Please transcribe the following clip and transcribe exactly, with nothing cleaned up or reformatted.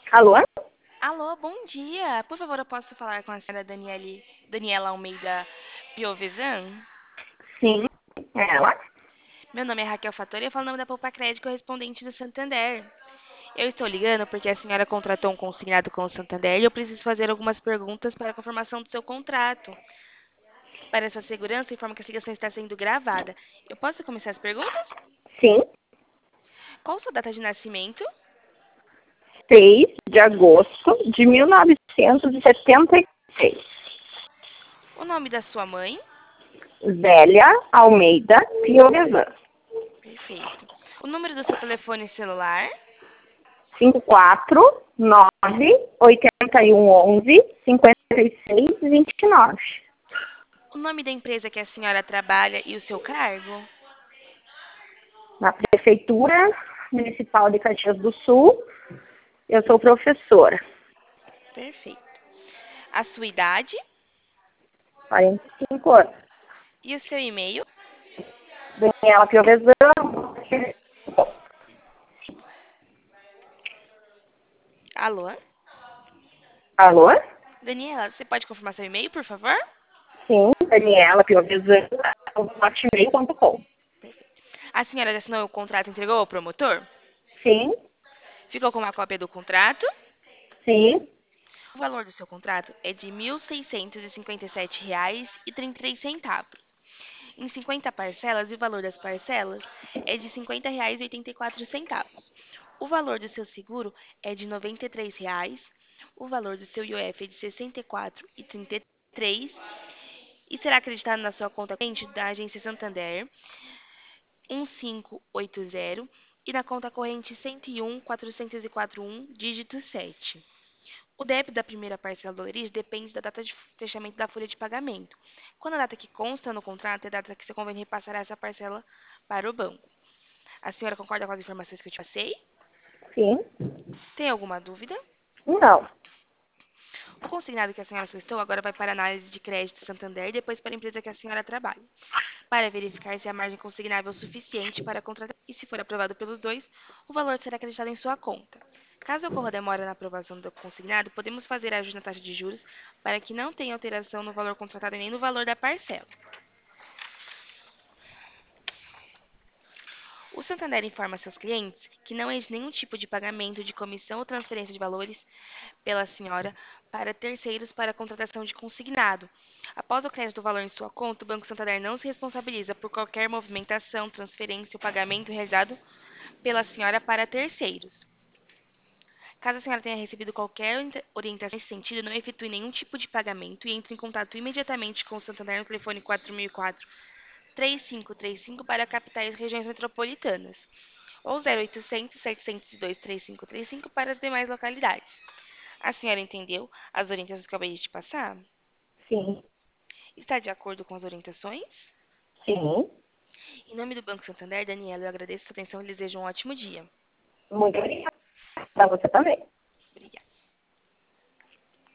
Alô? Alô, bom dia. Por favor, eu posso falar com a senhora Daniele, Daniela Almeida Piovesan? Sim, ela. Meu nome é Raquel Fattori e eu falo o nome da Poupa Crédito correspondente do Santander. Eu estou ligando porque a senhora contratou um consignado com o Santander e eu preciso fazer algumas perguntas para a confirmação do seu contrato. Para essa segurança, informo que a ligação está sendo gravada. Eu posso começar as perguntas? Sim, Qual sua data de nascimento? seis de agosto de mil novecentos e setenta e seis. O nome da sua mãe? Zélia Almeida Piovesan. Perfeito. O número do seu telefone celular? cinco quatro nove oito um onze cinquenta e seis vinte e nove. O nome da empresa que a senhora trabalha e o seu cargo? Na Prefeitura Municipal de Caxias do Sul, eu sou professora. Perfeito. A sua idade quarenta e cinco anos. e o seu e-mail? Daniela Piovesan. Alô? Alô? Daniela, você pode confirmar seu e-mail, por favor? Sim, Daniela Piovesan, hotmail ponto com. A senhora já assinou o contrato e entregou ao promotor? Sim, Ficou com uma cópia do contrato? sim, O valor do seu contrato é de mil seiscentos e cinquenta e sete reais e trinta e três centavos. Em cinquenta parcelas, e o valor das parcelas é de cinquenta reais e oitenta e quatro centavos. O valor do seu seguro é de noventa e três reais. O valor do seu I O F é de sessenta e quatro reais e trinta e três centavos e será acreditado na sua conta corrente da agência Santander um cinco oito zero e na conta corrente cento e um quatrocentos e quatro um, dígito sete. O débito da primeira parcela do alerite depende da data de fechamento da folha de pagamento. Quando a data que consta no contrato é a data que você convém repassar essa parcela para o banco. A senhora concorda com as informações que eu te passei? sim. Tem alguma dúvida? Não, O consignado que a senhora solicitou agora vai para a análise de crédito Santander e depois para a empresa que a senhora trabalha, para verificar se a margem consignável é o suficiente para contratar e, se for aprovado pelos dois, o valor será acreditado em sua conta. Caso ocorra demora na aprovação do consignado, podemos fazer ajuste na taxa de juros para que não tenha alteração no valor contratado nem no valor da parcela. O Santander informa seus clientes que não existe nenhum tipo de pagamento de comissão ou transferência de valores pela senhora para terceiros para a contratação de consignado. Após o crédito do valor em sua conta, o Banco Santander não se responsabiliza por qualquer movimentação, transferência ou pagamento realizado pela senhora para terceiros. Caso a senhora tenha recebido qualquer orientação nesse sentido, não efetue nenhum tipo de pagamento e entre em contato imediatamente com o Santander no telefone quatro mil e quatro, três cinco três cinco para capitais e regiões metropolitanas ou zero oitocentos, setecentos e dois, três cinco três cinco para as demais localidades. A senhora entendeu as orientações que eu acabei de te passar? sim, Está de acordo com as orientações? sim. Em nome do Banco Santander, Daniela, eu agradeço a sua atenção e desejo um ótimo dia. Muito obrigada. Para você também.